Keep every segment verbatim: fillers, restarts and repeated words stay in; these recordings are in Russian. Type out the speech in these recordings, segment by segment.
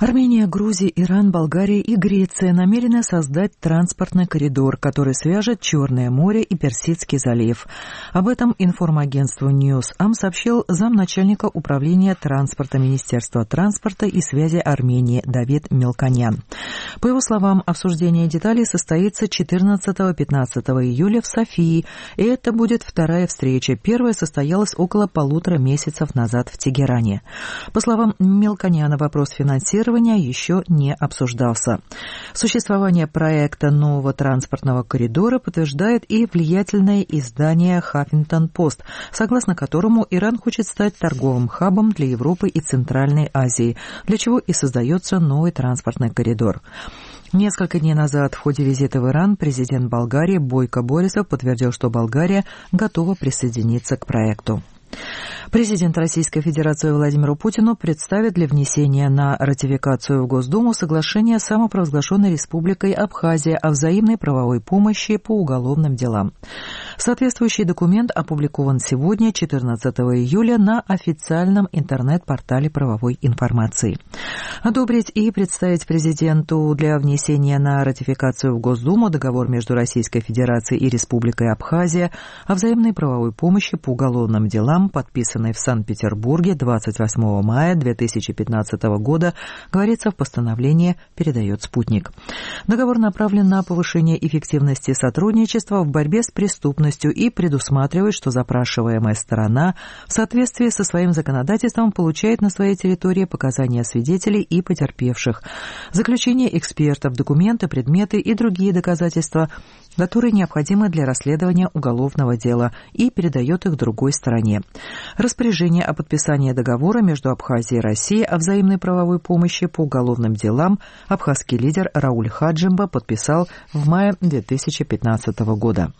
Армения, Грузия, Иран, Болгария и Греция намерены создать транспортный коридор, который свяжет Черное море и Персидский залив. Об этом информагентству Ньюс-Ам сообщил замначальника управления транспорта Министерства транспорта и связи Армении Давид Мелконян. По его словам, обсуждение деталей состоится четырнадцатого-пятнадцатого июля в Софии, и это будет вторая встреча. Первая состоялась около полутора месяцев назад в Тегеране. По словам Мелконяна, вопрос финансирования еще не обсуждался. Существование проекта нового транспортного коридора подтверждает и влиятельное издание «Хаффингтон-Пост», согласно которому Иран хочет стать торговым хабом для Европы и Центральной Азии, для чего и создается новый транспортный коридор. Несколько дней назад в ходе визита в Иран президент Болгарии Бойко Борисов подтвердил, что Болгария готова присоединиться к проекту. Президент Российской Федерации Владимиру Путину представит для внесения на ратификацию в Госдуму соглашение с самопровозглашенной Республикой Абхазия о взаимной правовой помощи по уголовным делам. Соответствующий документ опубликован сегодня, четырнадцатого июля, на официальном интернет-портале правовой информации. Одобрить и представить президенту для внесения на ратификацию в Госдуму договор между Российской Федерацией и Республикой Абхазия о взаимной правовой помощи по уголовным делам, подписанный в Санкт-Петербурге двадцать восьмого мая две тысячи пятнадцатого года, говорится в постановлении, передает «Спутник». Договор направлен на повышение эффективности сотрудничества в борьбе с преступностью и предусматривает, что запрашиваемая сторона в соответствии со своим законодательством получает на своей территории показания свидетелей и потерпевших, заключение экспертов, документы, предметы и другие доказательства, которые необходимы для расследования уголовного дела, и передает их другой стороне. Распоряжение о подписании договора между Абхазией и Россией о взаимной правовой помощи по уголовным делам абхазский лидер Рауль Хаджимба подписал в мае две тысячи пятнадцатого года.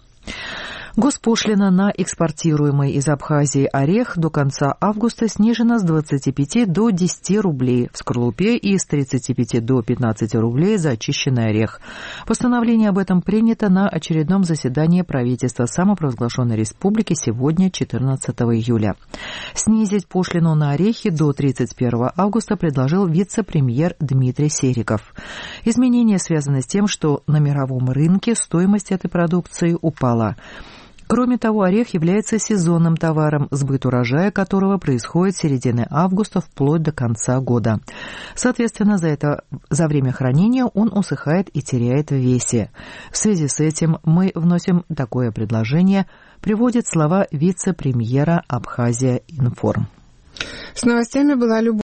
Госпошлина на экспортируемый из Абхазии орех до конца августа снижена с двадцати пяти до десяти рублей в скорлупе и с тридцати пяти до пятнадцати рублей за очищенный орех. Постановление об этом принято на очередном заседании правительства самопровозглашенной республики сегодня, четырнадцатого июля. Снизить пошлину на орехи до тридцать первого августа предложил вице-премьер Дмитрий Сериков. Изменения связаны с тем, что на мировом рынке стоимость этой продукции упала. Кроме того, орех является сезонным товаром, сбыт урожая которого происходит с середины августа вплоть до конца года. Соответственно, за это, за время хранения он усыхает и теряет в весе. В связи с этим мы вносим такое предложение, приводит слова вице-премьера Абхазия Информ. С новостями была Любовь.